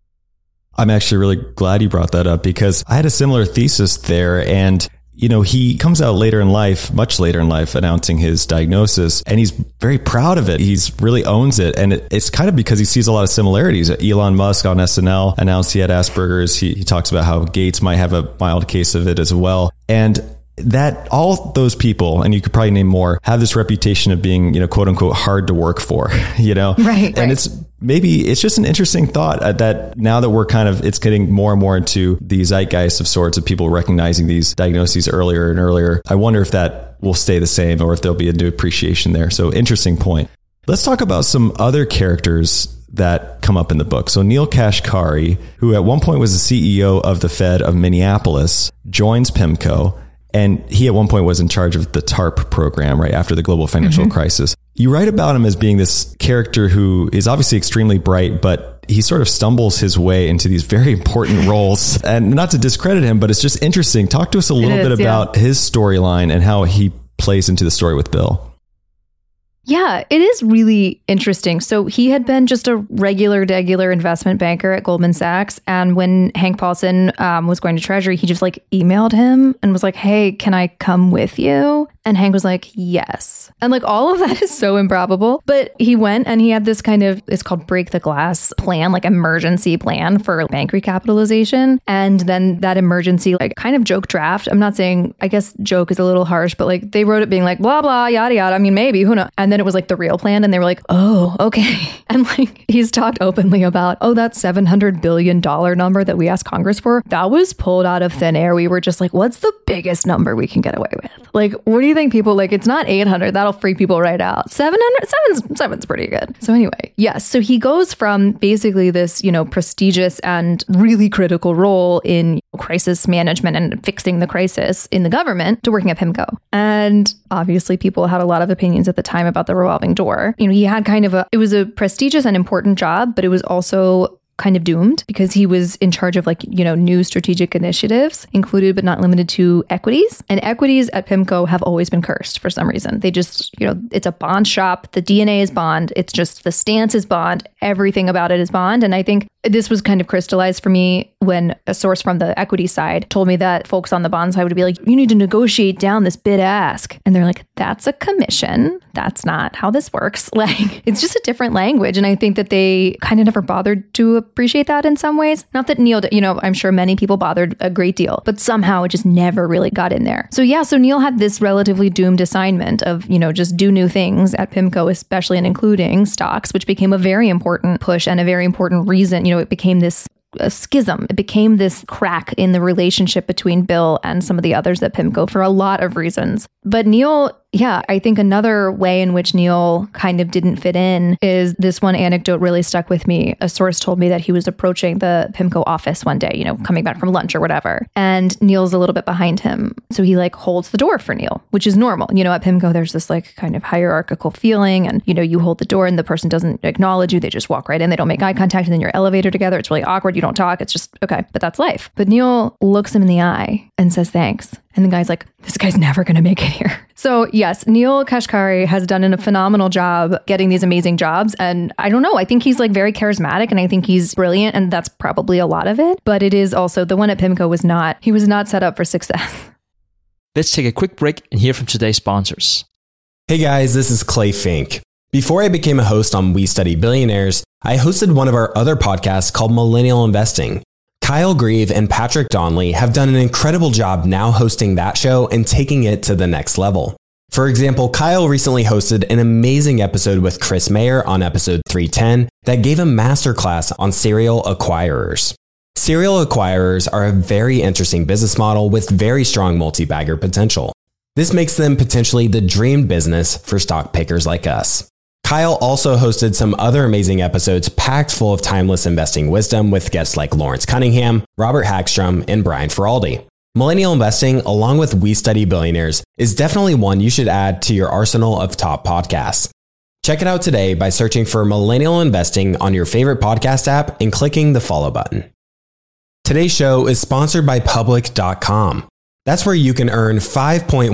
I'm actually really glad you brought that up, because I had a similar thesis there. And he comes out later in life, much later in life, announcing his diagnosis, and he's very proud of it. He's really owns it. And it's kind of because he sees a lot of similarities. Elon Musk on SNL announced he had Asperger's. He talks about how Gates might have a mild case of it as well. And that all those people, and you could probably name more, have this reputation of being, quote unquote, hard to work for, Right. And it's just an interesting thought that now that it's getting more and more into the zeitgeist of sorts of people recognizing these diagnoses earlier and earlier. I wonder if that will stay the same or if there'll be a new appreciation there. So interesting point. Let's talk about some other characters that come up in the book. So Neel Kashkari, who at one point was the CEO of the Fed of Minneapolis, joins PIMCO. And he at one point was in charge of the TARP program, right after the global financial crisis. You write about him as being this character who is obviously extremely bright, but he sort of stumbles his way into these very important roles. And not to discredit him, but it's just interesting. Talk to us a little bit about his storyline and how he plays into the story with Bill. Yeah, it is really interesting. So he had been just a regular investment banker at Goldman Sachs. And when Hank Paulson was going to Treasury, he just like emailed him and was like, hey, can I come with you? And Hank was like, yes. And like all of that is so improbable. But he went and he had this kind of, it's called break the glass plan, like emergency plan for bank recapitalization. And then that emergency, like kind of joke draft. I'm not saying, I guess joke is a little harsh, but like they wrote it being like, blah, blah, yada, yada. I mean, maybe, who knows? And then it was like the real plan. And they were like, oh, okay. And like he's talked openly about, oh, that $700 billion number that we asked Congress for, that was pulled out of thin air. We were just like, what's the biggest number we can get away with? Like, what do you think people like? It's not 800. That'll freak people right out. 700's pretty good. So anyway, yes. So he goes from basically this, prestigious and really critical role in crisis management and fixing the crisis in the government to working at PIMCO. And obviously people had a lot of opinions at the time about the revolving door. He had it was a prestigious and important job, but it was also kind of doomed because he was in charge of new strategic initiatives, included but not limited to equities. And equities at PIMCO have always been cursed for some reason. They just, it's a bond shop. The DNA is bond. It's just the stance is bond. Everything about it is bond. And I think this was kind of crystallized for me when a source from the equity side told me that folks on the bond side would be like, you need to negotiate down this bid ask. And they're like, that's a commission. That's not how this works. Like, it's just a different language. And I think that they kind of never bothered to appreciate that in some ways. Not that Neil, I'm sure many people bothered a great deal, but somehow it just never really got in there. So yeah, so Neil had this relatively doomed assignment of, just do new things at PIMCO, especially and including stocks, which became a very important push and a very important reason. It became this a schism. It became this crack in the relationship between Bill and some of the others at PIMCO for a lot of reasons. But Neil, I think another way in which Neil kind of didn't fit in is this one anecdote really stuck with me. A source told me that he was approaching the PIMCO office one day, coming back from lunch or whatever. And Neil's a little bit behind him. So he holds the door for Neil, which is normal. At PIMCO, there's this kind of hierarchical feeling and, you hold the door and the person doesn't acknowledge you. They just walk right in. They don't make eye contact. And then you're elevator together. It's really awkward. You don't talk. It's just, okay, but that's life. But Neil looks him in the eye and says, thanks. And the guy's like, this guy's never going to make it here. So yes, Neil Kashkari has done a phenomenal job getting these amazing jobs. And I don't know, I think he's very charismatic and I think he's brilliant. And that's probably a lot of it. But it is also the one at PIMCO was not set up for success. Let's take a quick break and hear from today's sponsors. Hey guys, this is Clay Fink. Before I became a host on We Study Billionaires, I hosted one of our other podcasts called Millennial Investing. Kyle Grieve and Patrick Donnelly have done an incredible job now hosting that show and taking it to the next level. For example, Kyle recently hosted an amazing episode with Chris Mayer on episode 310 that gave a masterclass on serial acquirers. Serial acquirers are a very interesting business model with very strong multi-bagger potential. This makes them potentially the dream business for stock pickers like us. Kyle also hosted some other amazing episodes packed full of timeless investing wisdom with guests like Lawrence Cunningham, Robert Hagstrom, and Brian Feraldi. Millennial Investing, along with We Study Billionaires, is definitely one you should add to your arsenal of top podcasts. Check it out today by searching for Millennial Investing on your favorite podcast app and clicking the follow button. Today's show is sponsored by Public.com. That's where you can earn 5.1%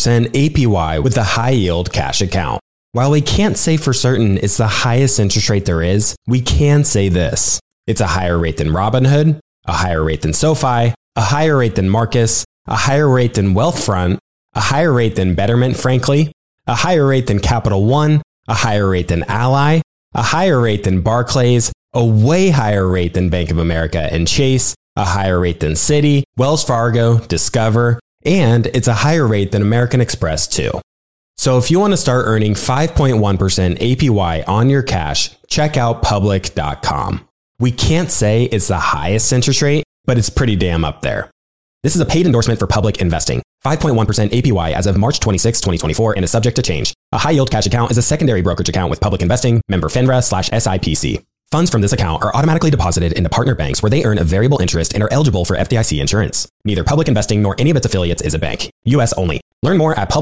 APY with a high-yield cash account. While we can't say for certain it's the highest interest rate there is, we can say this. It's a higher rate than Robinhood, a higher rate than SoFi, a higher rate than Marcus, a higher rate than Wealthfront, a higher rate than Betterment, frankly, a higher rate than Capital One, a higher rate than Ally, a higher rate than Barclays, a way higher rate than Bank of America and Chase, a higher rate than Citi, Wells Fargo, Discover, and it's a higher rate than American Express too. So if you want to start earning 5.1% APY on your cash, check out Public.com. We can't say it's the highest interest rate, but it's pretty damn up there. This is a paid endorsement for Public Investing. 5.1% APY as of March 26, 2024 and is subject to change. A high-yield cash account is a secondary brokerage account with Public Investing, member FINRA/SIPC. Funds from this account are automatically deposited into partner banks where they earn a variable interest and are eligible for FDIC insurance. Neither Public Investing nor any of its affiliates is a bank. U.S. only. Learn more at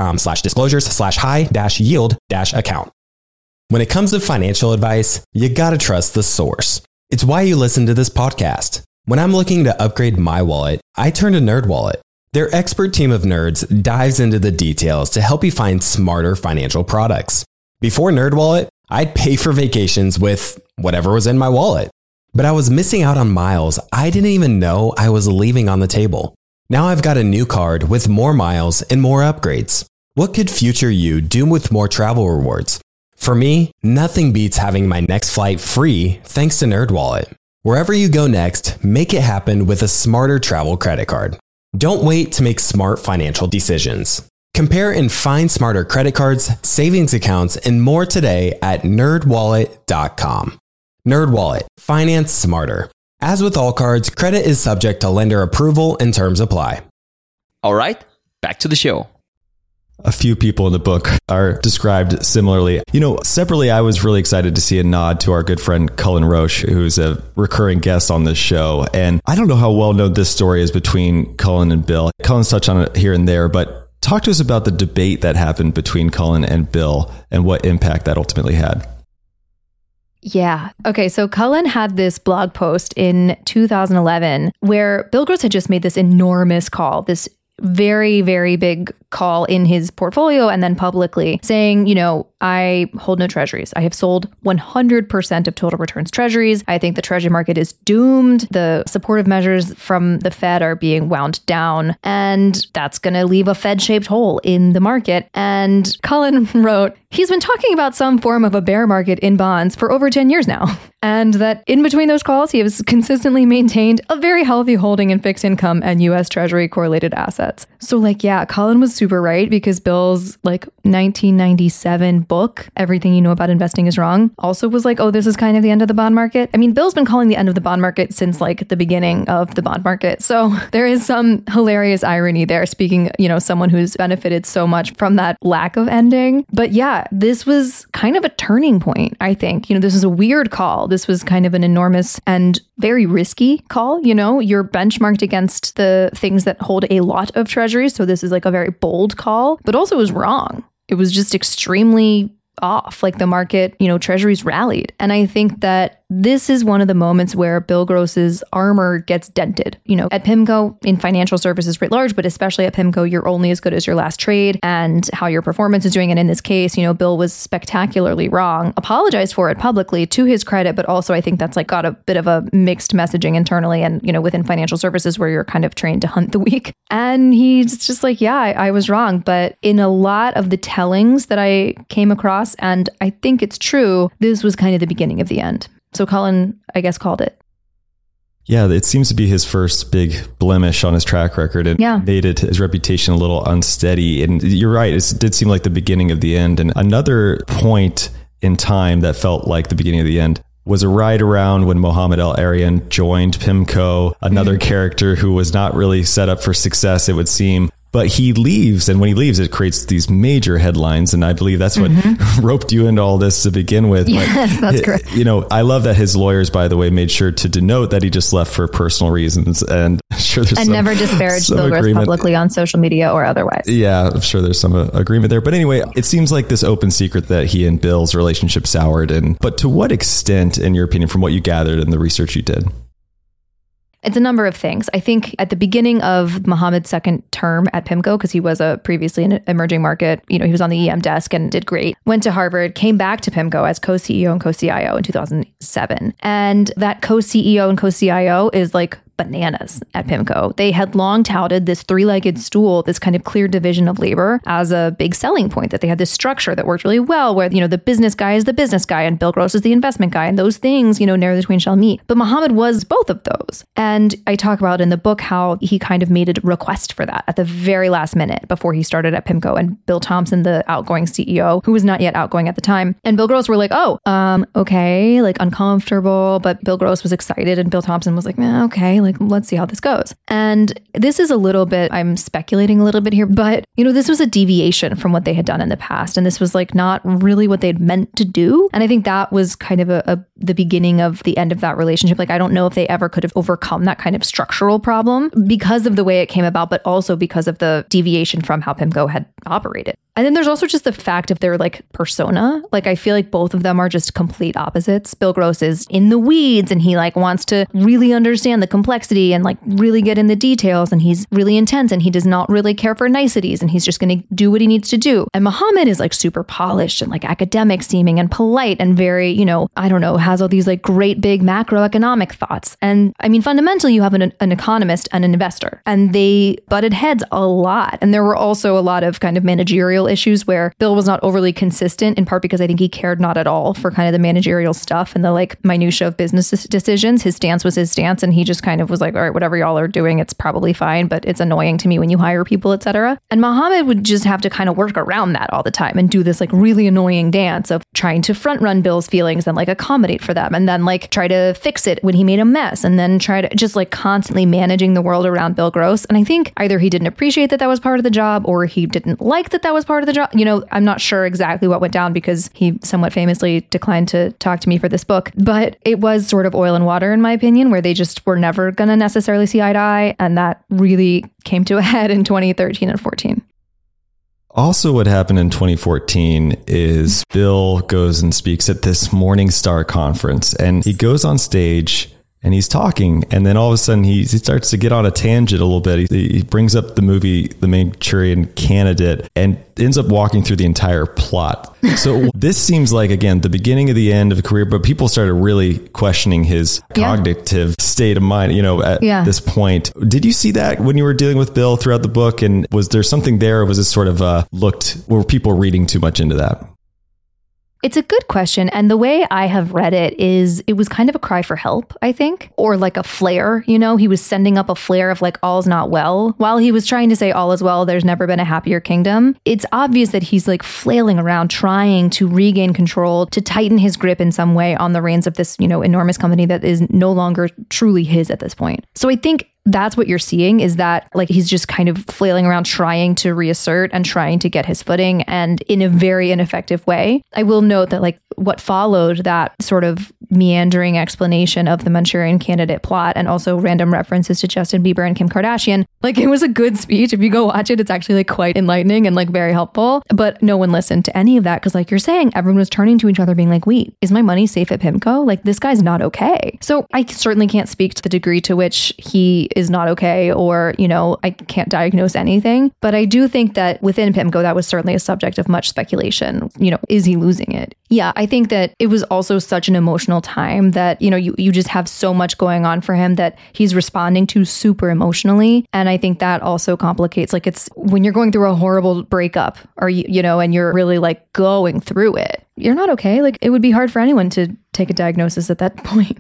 public.com/disclosures/high-yield-account. When it comes to financial advice, you gotta trust the source. It's why you listen to this podcast. When I'm looking to upgrade my wallet, I turn to NerdWallet. Their expert team of nerds dives into the details to help you find smarter financial products. Before NerdWallet, I'd pay for vacations with whatever was in my wallet. But I was missing out on miles I didn't even know I was leaving on the table. Now I've got a new card with more miles and more upgrades. What could future you do with more travel rewards? For me, nothing beats having my next flight free thanks to NerdWallet. Wherever you go next, make it happen with a smarter travel credit card. Don't wait to make smart financial decisions. Compare and find smarter credit cards, savings accounts, and more today at nerdwallet.com. NerdWallet. Finance smarter. As with all cards, credit is subject to lender approval and terms apply. All right, back to the show. A few people in the book are described similarly. Separately, I was really excited to see a nod to our good friend Cullen Roche, who's a recurring guest on this show. And I don't know how well known this story is between Cullen and Bill. Cullen's touched on it here and there, but talk to us about the debate that happened between Cullen and Bill and what impact that ultimately had. Yeah. Okay. So Cullen had this blog post in 2011 where Bill Gross had just made this enormous call, this very, very big call in his portfolio and then publicly saying, I hold no treasuries. I have sold 100% of total returns treasuries. I think the treasury market is doomed. The supportive measures from the Fed are being wound down, and that's going to leave a Fed-shaped hole in the market. And Cullen wrote, he's been talking about some form of a bear market in bonds for over 10 years now. And that in between those calls, he has consistently maintained a very healthy holding in fixed income and U.S. Treasury correlated assets. So Cullen was super right, because Bill's 1997 book, Everything You Know About Investing Is Wrong, also was this is kind of the end of the bond market. I mean, Bill's been calling the end of the bond market since the beginning of the bond market. So there is some hilarious irony there, speaking, someone who's benefited so much from that lack of ending. But yeah, this was kind of a turning point, I think. This is a weird call. This was kind of an enormous and very risky call. You're benchmarked against the things that hold a lot of treasuries. So this is a very bold call, but also it was wrong. It was just extremely off. The market, treasuries rallied. And I think that this is one of the moments where Bill Gross's armor gets dented. At PIMCO, in financial services writ large, but especially at PIMCO, you're only as good as your last trade and how your performance is doing. And in this case, Bill was spectacularly wrong, apologized for it publicly to his credit, but also I think that's got a bit of a mixed messaging internally and, within financial services where you're kind of trained to hunt the weak. And he's just I was wrong. But in a lot of the tellings that I came across, and I think it's true, this was kind of the beginning of the end. So Cullen, I guess, called it. Yeah, it seems to be his first big blemish on his track record. It made his reputation a little unsteady. And you're right, it did seem like the beginning of the end. And another point in time that felt like the beginning of the end was right around when Mohamed El-Erian joined PIMCO, another character who was not really set up for success, it would seem. But he leaves, and when he leaves, it creates these major headlines. And I believe that's what roped you into all this to begin with. Yes, that's correct. I love that his lawyers, by the way, made sure to denote that he just left for personal reasons. And I'm sure there's never disparaged Bill Gross publicly on social media or otherwise. Yeah, I'm sure there's some agreement there. But anyway, it seems like this open secret that he and Bill's relationship soured. But to what extent, in your opinion, from what you gathered in the research you did? It's a number of things. I think at the beginning of Mohamed's second term at PIMCO, because he was previously an emerging market, he was on the EM desk and did great, went to Harvard, came back to PIMCO as co-CEO and co-CIO in 2007. And that co-CEO and co-CIO is bananas at PIMCO. They had long touted this three-legged stool, this kind of clear division of labor as a big selling point, that they had this structure that worked really well where, the business guy is the business guy and Bill Gross is the investment guy, and those things, ne'er the twain shall meet. But Mohamed was both of those. And I talk about in the book how he kind of made a request for that at the very last minute before he started at PIMCO, and Bill Thompson, the outgoing CEO, who was not yet outgoing at the time, and Bill Gross were okay, uncomfortable, but Bill Gross was excited and Bill Thompson was okay, let's see how this goes. And this is a little bit, I'm speculating a little bit here, but this was a deviation from what they had done in the past. And this was not really what they'd meant to do. And I think that was kind of the beginning of the end of that relationship. I don't know if they ever could have overcome that kind of structural problem because of the way it came about, but also because of the deviation from how PIMCO had operated. And then there's also just the fact of their like persona. Like I feel like both of them are just complete opposites. Bill Gross is in the weeds and he like wants to really understand the complexity and like really get in the details, and he's really intense and he does not really care for niceties and he's just going to do what he needs to do. And Muhammad is like super polished and like academic seeming and polite and very, you know, I don't know, has all these like great big macroeconomic thoughts. And I mean, fundamentally, you have an economist and an investor, and they butted heads a lot. And there were also a lot of kind of managerial issues where Bill was not overly consistent, in part because I think he cared not at all for kind of the managerial stuff and the like minutia of business decisions. His stance was his stance, and he just kind of was like, all right, whatever y'all are doing, it's probably fine, but it's annoying to me when you hire people, etc. And Muhammad would just have to kind of work around that all the time and do this like really annoying dance of trying to front run Bill's feelings and like accommodate for them, and then like try to fix it when he made a mess, and then try to just like constantly managing the world around Bill Gross. And I think either he didn't appreciate that was part of the job, or he didn't like that was part of the job. You know, I'm not sure exactly what went down because he somewhat famously declined to talk to me for this book, but it was sort of oil and water in my opinion, where they just were never going to necessarily see eye to eye. And that really came to a head in 2013 and 14. Also, what happened in 2014 is Bill goes and speaks at this Morningstar conference, and he goes on stage and he's talking, and then all of a sudden he starts to get on a tangent a little bit. He brings up the movie The Manchurian Candidate and ends up walking through the entire plot. So this seems like, again, the beginning of the end of a career, but people started really questioning his cognitive state of mind, you know, at this point. Did you see that when you were dealing with Bill throughout the book? And was there something there, or was it sort of were people reading too much into that? It's a good question. And the way I have read it is it was kind of a cry for help, I think, or like a flare. You know, he was sending up a flare of like, all's not well. While he was trying to say all is well, there's never been a happier kingdom. It's obvious that he's like flailing around, trying to regain control, to tighten his grip in some way on the reins of this, you know, enormous company that is no longer truly his at this point. So I think that's what you're seeing, is that like he's just kind of flailing around trying to reassert and trying to get his footing, and in a very ineffective way. I will note that like what followed that sort of meandering explanation of the Manchurian Candidate plot, and also random references to Justin Bieber and Kim Kardashian, like it was a good speech. If you go watch it, it's actually like quite enlightening and like very helpful. But no one listened to any of that because, like you're saying, everyone was turning to each other being like, wait, is my money safe at PIMCO? Like this guy's not okay. So I certainly can't speak to the degree to which he is not okay, or, you know, I can't diagnose anything. But I do think that within PIMCO, that was certainly a subject of much speculation. You know, is he losing it? Yeah, I think that it was also such an emotional time that, you know, you just have so much going on for him that he's responding to super emotionally. And I think that also complicates, like, it's when you're going through a horrible breakup, or, you know, and you're really like going through it, you're not okay. Like it would be hard for anyone to take a diagnosis at that point.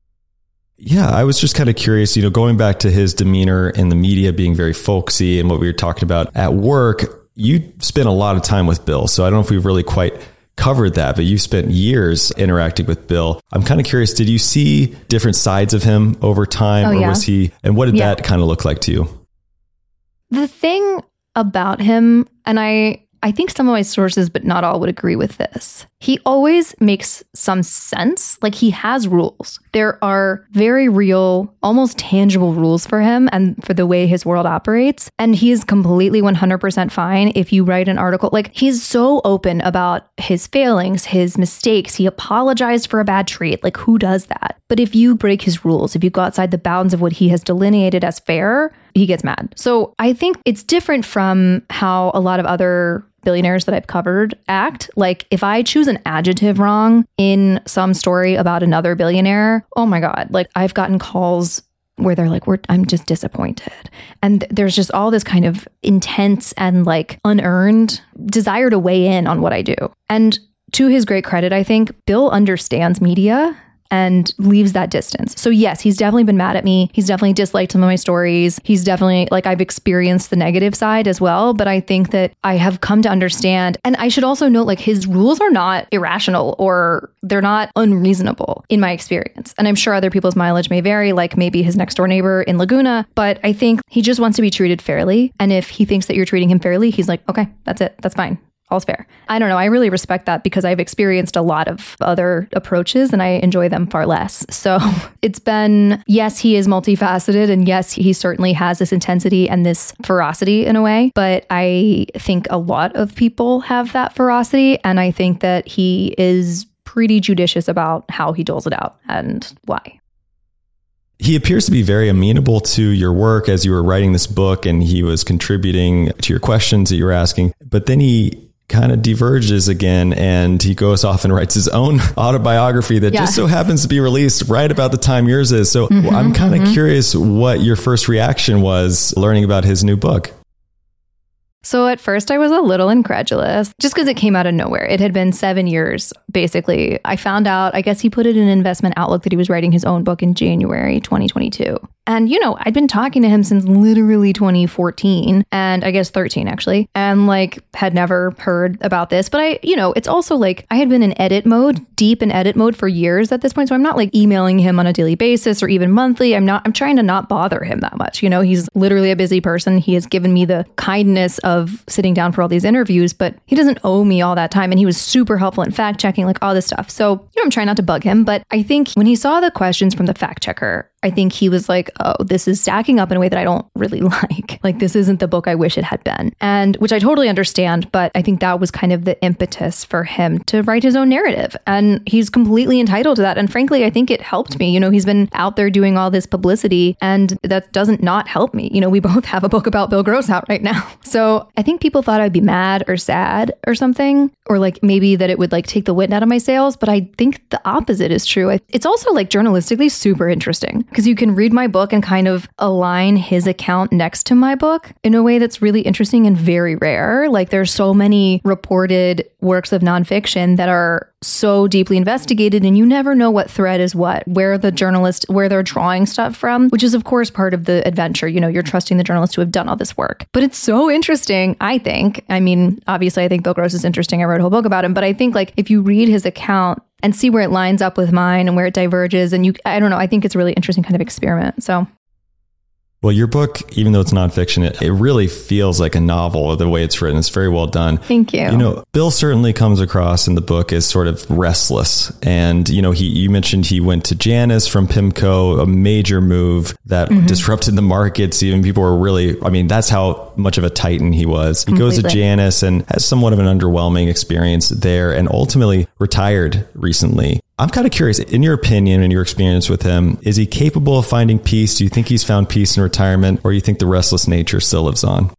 Yeah, I was just kind of curious, you know, going back to his demeanor in the media being very folksy and what we were talking about at work. You spent a lot of time with Bill, so I don't know if we've really quite covered that, but you spent years interacting with Bill. I'm kind of curious, did you see different sides of him over time, or was he, and what did that kind of look like to you? The thing about him, and I think some of my sources, but not all, would agree with this. He always makes some sense. Like he has rules. There are very real, almost tangible rules for him and for the way his world operates. And he is completely 100% fine if you write an article. Like he's so open about his failings, his mistakes. He apologized for a bad treat. Like who does that? But if you break his rules, if you go outside the bounds of what he has delineated as fair, he gets mad. So I think it's different from how a lot of other billionaires that I've covered act. Like if I choose an adjective wrong in some story about another billionaire, oh my God, like I've gotten calls where they're like, I'm just disappointed. And there's just all this kind of intense and like unearned desire to weigh in on what I do. And to his great credit, I think Bill understands media and leaves that distance. So yes, he's definitely been mad at me. He's definitely disliked some of my stories. He's definitely, like, I've experienced the negative side as well. But I think that I have come to understand, and I should also note, like, his rules are not irrational or they're not unreasonable in my experience. And I'm sure other people's mileage may vary, like maybe his next door neighbor in Laguna. But I think he just wants to be treated fairly. And if he thinks that you're treating him fairly, he's like, okay, that's it. That's fine. all's fair. I don't know. I really respect that because I've experienced a lot of other approaches and I enjoy them far less. So it's been, yes, he is multifaceted and yes, he certainly has this intensity and this ferocity in a way, but I think a lot of people have that ferocity and I think that he is pretty judicious about how he doles it out and why. He appears to be very amenable to your work as you were writing this book, and he was contributing to your questions that you were asking. But then he kind of diverges again, and he goes off and writes his own autobiography that just so happens to be released right about the time yours is. So I'm kind of curious what your first reaction was learning about his new book. So at first I was a little incredulous just because it came out of nowhere. It had been 7 years, basically. I found out, I guess he put it in Investment Outlook that he was writing his own book in January 2022. And, you know, I'd been talking to him since literally 2014 and I guess 13 actually, and like had never heard about this. But I, you know, it's also like I had been in edit mode, deep in edit mode for years at this point. So I'm not like emailing him on a daily basis or even monthly. I'm trying to not bother him that much. You know, he's literally a busy person. He has given me the kindness of sitting down for all these interviews, but he doesn't owe me all that time. And he was super helpful in fact checking, like all this stuff. So, you know, I'm trying not to bug him, but I think when he saw the questions from the fact checker, I think he was like, oh, this is stacking up in a way that I don't really like. Like, this isn't the book I wish it had been. And which I totally understand, but I think that was kind of the impetus for him to write his own narrative. And he's completely entitled to that. And frankly, I think it helped me. You know, he's been out there doing all this publicity and that doesn't not help me. You know, we both have a book about Bill Gross out right now. So I think people thought I'd be mad or sad or something, or like maybe that it would like take the wind out of my sails. But I think the opposite is true. It's also like journalistically super interesting, because you can read my book and kind of align his account next to my book in a way that's really interesting and very rare. Like there's so many reported works of nonfiction that are so deeply investigated and you never know what thread is what, where they're drawing stuff from, which is of course part of the adventure. You know, you're trusting the journalists who have done all this work. But it's so interesting, I think. I mean, obviously I think Bill Gross is interesting. I wrote a whole book about him, but I think like if you read his account and see where it lines up with mine and where it diverges, and I don't know, I think it's a really interesting kind of experiment. So. Well, your book, even though it's nonfiction, it really feels like a novel the way it's written. It's very well done. Thank you. You know, Bill certainly comes across in the book as sort of restless. And, you know, you mentioned he went to Janus from PIMCO, a major move that disrupted the markets. Even people were really, I mean, that's how much of a titan he was. He goes to Janus and has somewhat of an underwhelming experience there and ultimately retired recently. I'm kind of curious, in your opinion and your experience with him, is he capable of finding peace? Do you think he's found peace in retirement, or do you think the restless nature still lives on?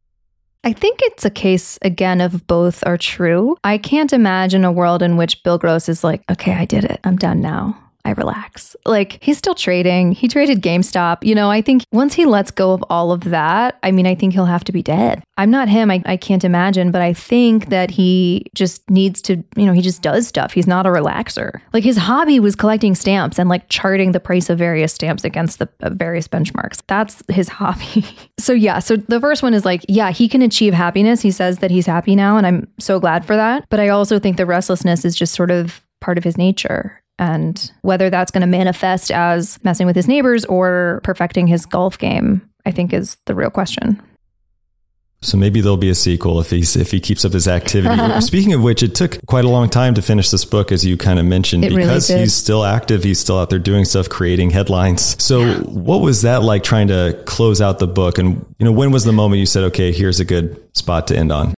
I think it's a case, again, of both are true. I can't imagine a world in which Bill Gross is like, okay, I did it. I'm done now. I relax. Like, he's still trading. He traded GameStop. You know, I think once he lets go of all of that, I mean, I think he'll have to be dead. I'm not him. I can't imagine, but I think that he just needs to, you know, he just does stuff. He's not a relaxer. Like, his hobby was collecting stamps and like charting the price of various stamps against the various benchmarks. That's his hobby. So yeah, so the first one is like, yeah, he can achieve happiness. He says that he's happy now, and I'm so glad for that. But I also think the restlessness is just sort of part of his nature. And whether that's going to manifest as messing with his neighbors or perfecting his golf game, I think is the real question. So maybe there'll be a sequel if he keeps up his activity. Speaking of which, it took quite a long time to finish this book, as you kind of mentioned, because he's still active. He's still out there doing stuff, creating headlines. So what was that like, trying to close out the book? And, you know, when was the moment you said, okay, here's a good spot to end on?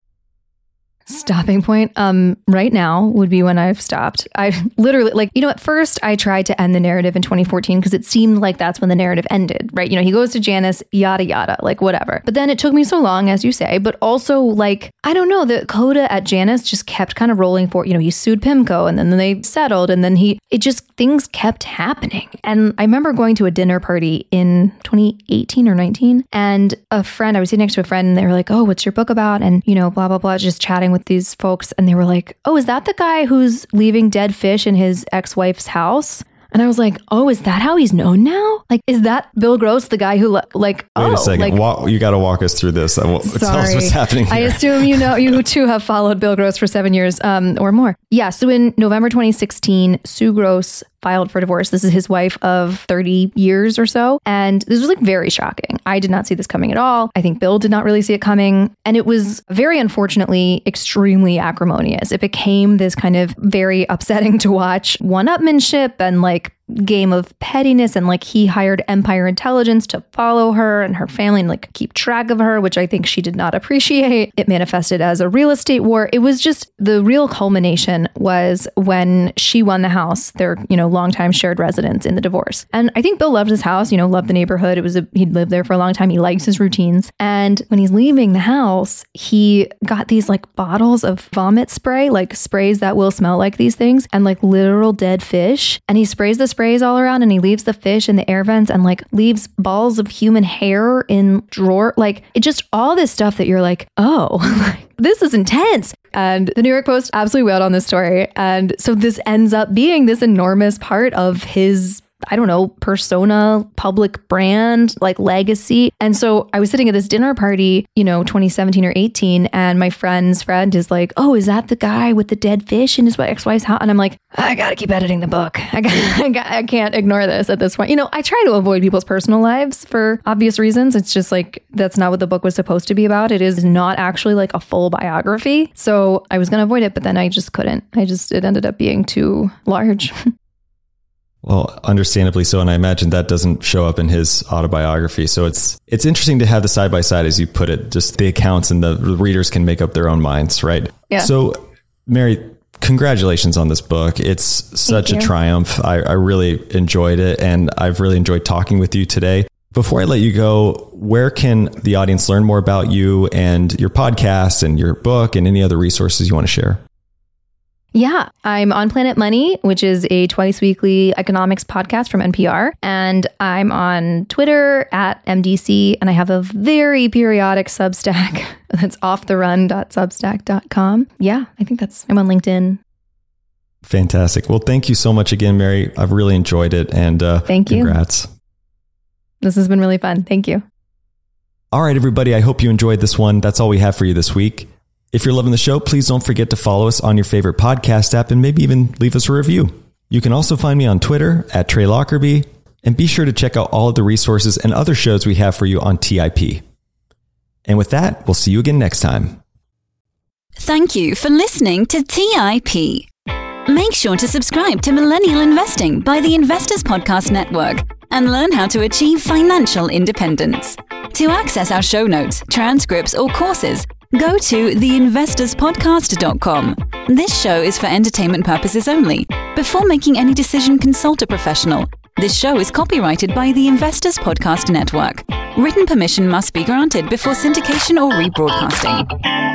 Stopping point right now would be when I've stopped. I literally, like, you know, at first I tried to end the narrative in 2014 because it seemed like that's when the narrative ended, right? You know, he goes to Janus, yada, yada, like whatever. But then it took me so long, as you say, but also like, I don't know, the coda at Janus just kept kind of rolling forward. You know, he sued PIMCO and then they settled, and then things kept happening. And I remember going to a dinner party in 2018 or 19, and I was sitting next to a friend, and they were like, oh, what's your book about? And, you know, blah, blah, blah, just chatting with these folks, and they were like, oh, is that the guy who's leaving dead fish in his ex-wife's house? And I was like, oh, is that how he's known now? Like, is that Bill Gross, the guy who Wait a second. You got to walk us through this. Tell us what's happening here. I assume you too have followed Bill Gross for 7 years or more. Yeah. So in November 2016, Sue Gross filed for divorce. This is his wife of 30 years or so. And this was like very shocking. I did not see this coming at all. I think Bill did not really see it coming. And it was very unfortunately extremely acrimonious. It became this kind of very upsetting to watch one-upmanship and like game of pettiness, and like he hired Empire Intelligence to follow her and her family and like keep track of her, which I think she did not appreciate. It manifested as a real estate war. It was just the real culmination was when she won the house, their, longtime shared residence in the divorce. And I think Bill loved his house, loved the neighborhood. He'd lived there for a long time. He likes his routines. And when he's leaving the house, he got these like bottles of vomit spray, like sprays that will smell like these things, and like literal dead fish. And he sprays the sprays all around, and he leaves the fish in the air vents and like leaves balls of human hair in drawer. Like it just all this stuff that you're like, oh, this is intense. And the New York Post absolutely wailed on this story. And so this ends up being this enormous part of his, I don't know, persona, public brand, like legacy. And so I was sitting at this dinner party, 2017 or 18, and my friend's friend is like, oh, is that the guy with the dead fish in his ex-wife's house? And I'm like, I gotta keep editing the book. I can't ignore this at this point. I try to avoid people's personal lives for obvious reasons. It's just like, that's not what the book was supposed to be about. It is not actually like a full biography. So I was gonna avoid it, but then I just couldn't. It ended up being too large. Well, understandably so. And I imagine that doesn't show up in his autobiography. So it's interesting to have the side by side, as you put it, just the accounts, and the readers can make up their own minds, right? Yeah. So Mary, congratulations on this book. It's such a triumph. I really enjoyed it, and I've really enjoyed talking with you today. Before I let you go, where can the audience learn more about you and your podcast and your book and any other resources you want to share? Yeah, I'm on Planet Money, which is a twice weekly economics podcast from NPR. And I'm on Twitter at MDC. And I have a very periodic Substack that's offtherun.substack.com. Yeah, I think I'm on LinkedIn. Fantastic. Well, thank you so much again, Mary. I've really enjoyed it. And thank you. Congrats. This has been really fun. Thank you. All right, everybody. I hope you enjoyed this one. That's all we have for you this week. If you're loving the show, please don't forget to follow us on your favorite podcast app and maybe even leave us a review. You can also find me on Twitter at Trey Lockerbie, and be sure to check out all of the resources and other shows we have for you on TIP. And with that, we'll see you again next time. Thank you for listening to TIP. Make sure to subscribe to Millennial Investing by the Investors Podcast Network and learn how to achieve financial independence. To access our show notes, transcripts, or courses, go to theinvestorspodcast.com. This show is for entertainment purposes only. Before making any decision, consult a professional. This show is copyrighted by the Investors Podcast Network. Written permission must be granted before syndication or rebroadcasting.